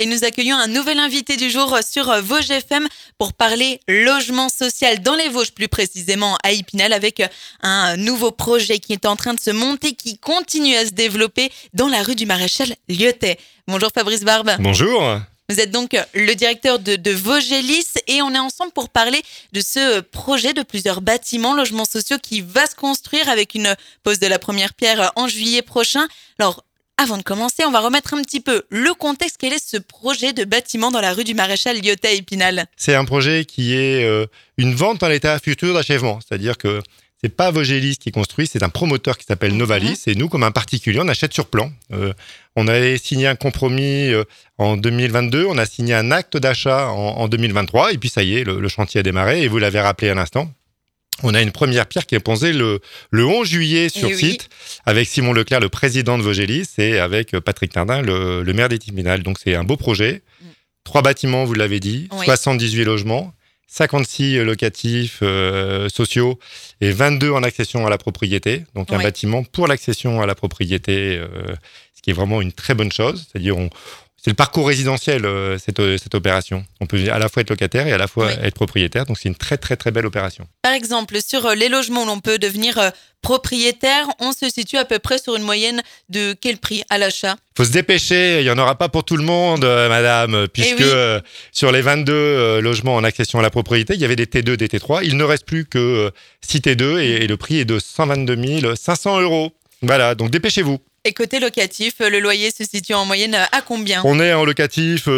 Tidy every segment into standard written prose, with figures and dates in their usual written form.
Et nous accueillons un nouvel invité du jour sur Vosges FM pour parler logement social dans les Vosges, plus précisément à Épinal, avec un nouveau projet qui est en train de se monter, qui continue à se développer dans la rue du Maréchal Lyotet. Bonjour Fabrice Barbe. Bonjour. Vous êtes donc le directeur de Vogelis et on est ensemble pour parler de ce projet de plusieurs bâtiments logements sociaux qui va se construire avec une pose de la première pierre en juillet prochain. Alors, avant de commencer, on va remettre un petit peu le contexte. Quel est ce projet de bâtiment dans la rue du Maréchal Lyotet à Épinal ? C'est un projet qui est une vente en état futur d'achèvement. C'est-à-dire que c'est pas Vogelis qui construit, c'est un promoteur qui s'appelle Novalis. Et nous, comme un particulier, on achète sur plan. On avait signé un compromis en 2022, on a signé un acte d'achat en 2023. Et puis ça y est, le chantier a démarré. Et vous l'avez rappelé à l'instant. On a une première pierre qui est posée le 11 juillet sur site avec Simon Leclerc, le président de Vogelis, et avec Patrick Tardin, le maire d'Épinal. Donc c'est un beau projet. 3 bâtiments, vous l'avez dit, 78 logements, 56 locatifs sociaux et 22 en accession à la propriété. Donc un bâtiment pour l'accession à la propriété, ce qui est vraiment une très bonne chose. C'est-à-dire c'est le parcours résidentiel, cette opération. On peut à la fois être locataire et à la fois être propriétaire. Donc, c'est une très, très, très belle opération. Par exemple, sur les logements où l'on peut devenir propriétaire, on se situe à peu près sur une moyenne de quel prix à l'achat ? Il faut se dépêcher. Il n'y en aura pas pour tout le monde, madame, puisque sur les 22 logements en accession à la propriété, il y avait des T2, des T3. Il ne reste plus que 6 T2 et le prix est de 122 500 €. Voilà, donc dépêchez-vous. Et côté locatif, le loyer se situe en moyenne à combien ? On est en locatif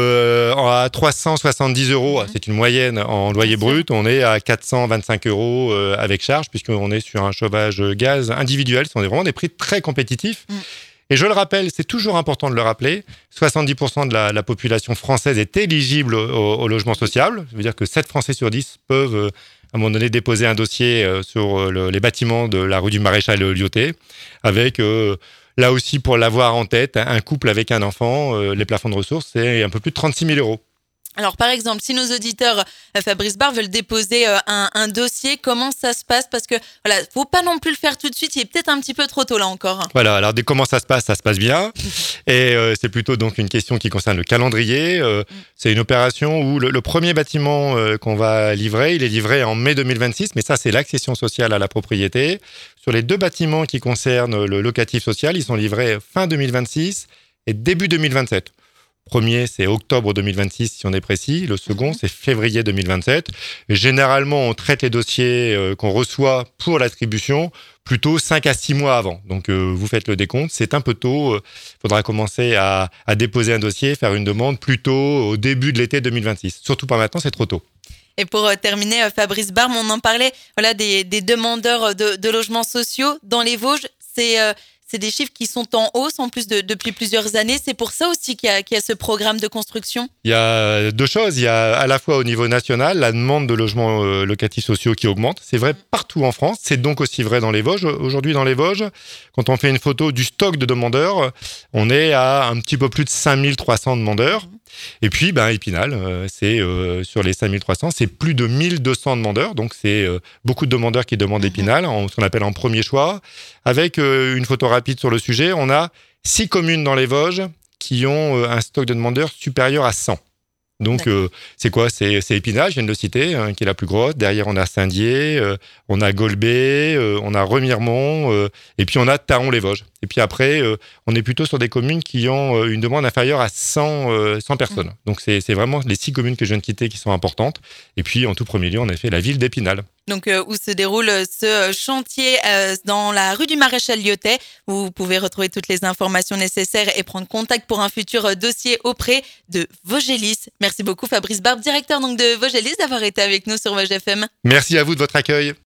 à 370 €. C'est une moyenne en loyer brut. On est à 425 € avec charge, puisqu'on est sur un chauffage gaz individuel. Ce sont vraiment des prix très compétitifs. Et je le rappelle, c'est toujours important de le rappeler, 70% de la population française est éligible au logement social. Ça veut dire que 7 Français sur 10 peuvent à un moment donné déposer un dossier sur les bâtiments de la rue du Maréchal Lyotet, avec là aussi, pour l'avoir en tête, un couple avec un enfant, les plafonds de ressources, c'est un peu plus de 36 000 €. Alors, par exemple, si nos auditeurs, Fabrice Barbe, veulent déposer un dossier, comment ça se passe ? Parce que, voilà, faut pas non plus le faire tout de suite, il est peut-être un petit peu trop tôt là encore. Voilà, alors comment ça se passe bien. Et c'est plutôt donc une question qui concerne le calendrier. C'est une opération où le premier bâtiment qu'on va livrer, il est livré en mai 2026, mais ça, c'est l'accession sociale à la propriété. Sur les 2 bâtiments qui concernent le locatif social, ils sont livrés fin 2026 et début 2027. Le premier, c'est octobre 2026, si on est précis. Le second, c'est février 2027. Et généralement, on traite les dossiers qu'on reçoit pour l'attribution plutôt 5 à 6 mois avant. Donc, vous faites le décompte. C'est un peu tôt. Il faudra commencer à déposer un dossier, faire une demande plutôt au début de l'été 2026. Surtout pas maintenant, c'est trop tôt. Et pour terminer, Fabrice Barbe, on en parlait des demandeurs de logements sociaux dans les Vosges. C'est des chiffres qui sont en hausse en plus depuis plusieurs années. C'est pour ça aussi qu'il y a ce programme de construction. Il y a 2 choses. Il y a à la fois au niveau national la demande de logements locatifs sociaux qui augmente. C'est vrai partout en France. C'est donc aussi vrai dans les Vosges. Aujourd'hui, dans les Vosges, quand on fait une photo du stock de demandeurs, on est à un petit peu plus de 5300 demandeurs. Et puis, Épinal, c'est sur les 5300, c'est plus de 1200 demandeurs. Donc, c'est beaucoup de demandeurs qui demandent Épinal, ce qu'on appelle en premier choix. Avec une photo rapide sur le sujet, on a 6 communes dans les Vosges qui ont un stock de demandeurs supérieur à 100. Donc, c'est quoi ? C'est Épinal, je viens de le citer, qui est la plus grosse. Derrière, on a Saint-Dié, on a Golbet, on a Remiremont, et puis on a Thaon-les-Vosges. Et puis après, on est plutôt sur des communes qui ont une demande inférieure à 100 personnes. Donc, c'est vraiment les 6 communes que je viens de citer qui sont importantes. Et puis, en tout premier lieu, en effet, la ville d'Épinal. Donc, où se déroule ce chantier dans la rue du Maréchal Lyotet, où vous pouvez retrouver toutes les informations nécessaires et prendre contact pour un futur dossier auprès de Vogelis. Merci beaucoup Fabrice Barbe, directeur donc de Vogelis, d'avoir été avec nous sur Vosges FM. Merci à vous de votre accueil.